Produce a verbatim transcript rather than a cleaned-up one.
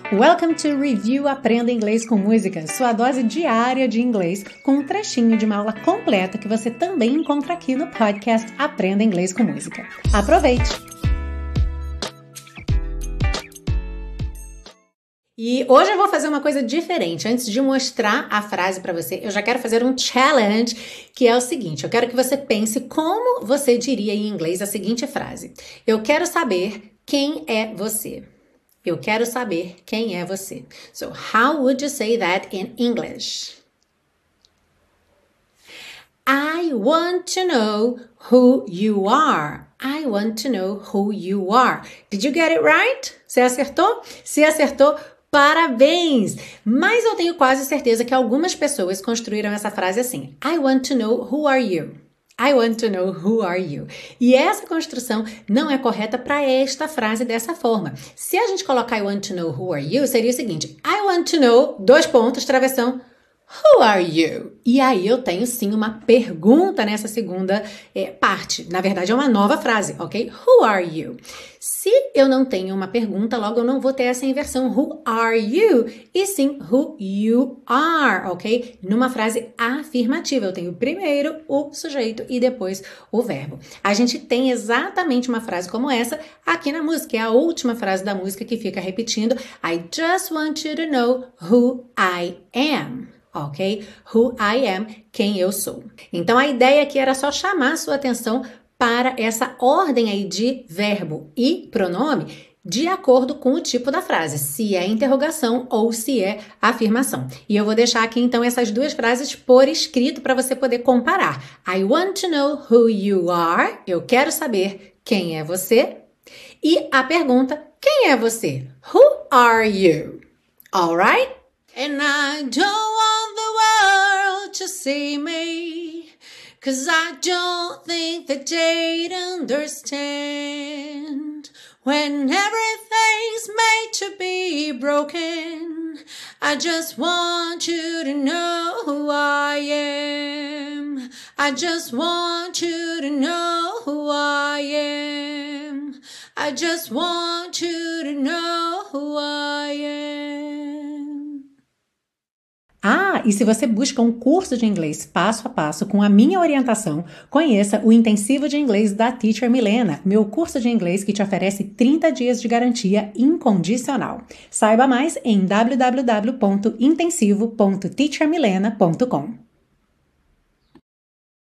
Welcome to Review Aprenda Inglês com Música, sua dose diária de inglês com um trechinho de uma aula completa que você também encontra aqui no podcast Aprenda Inglês com Música. Aproveite! E hoje eu vou fazer uma coisa diferente. Antes de mostrar a frase para você, eu já quero fazer um challenge, que é o seguinte. Eu quero que você pense como você diria em inglês a seguinte frase. Eu quero saber quem é você. Eu quero saber quem é você. So, how would you say that in English? I want to know who you are. I want to know who you are. Did you get it right? Você acertou? Se acertou, parabéns! Mas eu tenho quase certeza que algumas pessoas construíram essa frase assim. I want to know who are you. I want to know who are you. E essa construção não é correta para esta frase dessa forma. Se a gente colocar I want to know who are you, seria o seguinte. I want to know, dois pontos, travessão, who are you? E aí eu tenho sim uma pergunta nessa segunda é, parte. Na verdade é uma nova frase, ok? Who are you? Se eu não tenho uma pergunta, logo eu não vou ter essa inversão who are you? E sim who you are, ok? Numa frase afirmativa, eu tenho primeiro o sujeito e depois o verbo. A gente tem exatamente uma frase como essa aqui na música, é a última frase da música que fica repetindo I just want you to know who I am. Ok? Who I am, quem eu sou. Então, a ideia aqui era só chamar a sua atenção para essa ordem aí de verbo e pronome de acordo com o tipo da frase, se é interrogação ou se é afirmação. E eu vou deixar aqui, então, essas duas frases por escrito para você poder comparar. I want to know who you are. Eu quero saber quem é você. E a pergunta, quem é você? Who are you? Alright? And I don't want the world to see me, 'cause I don't think that they'd understand. When everything's made to be broken, I just want you to know who I am. I just want you to know who I am. I just want you to know who I am. Ah, e se você busca um curso de inglês passo a passo com a minha orientação, conheça o Intensivo de Inglês da Teacher Milena, meu curso de inglês que te oferece trinta dias de garantia incondicional. Saiba mais em w w w ponto intensivo ponto teacher milena ponto com.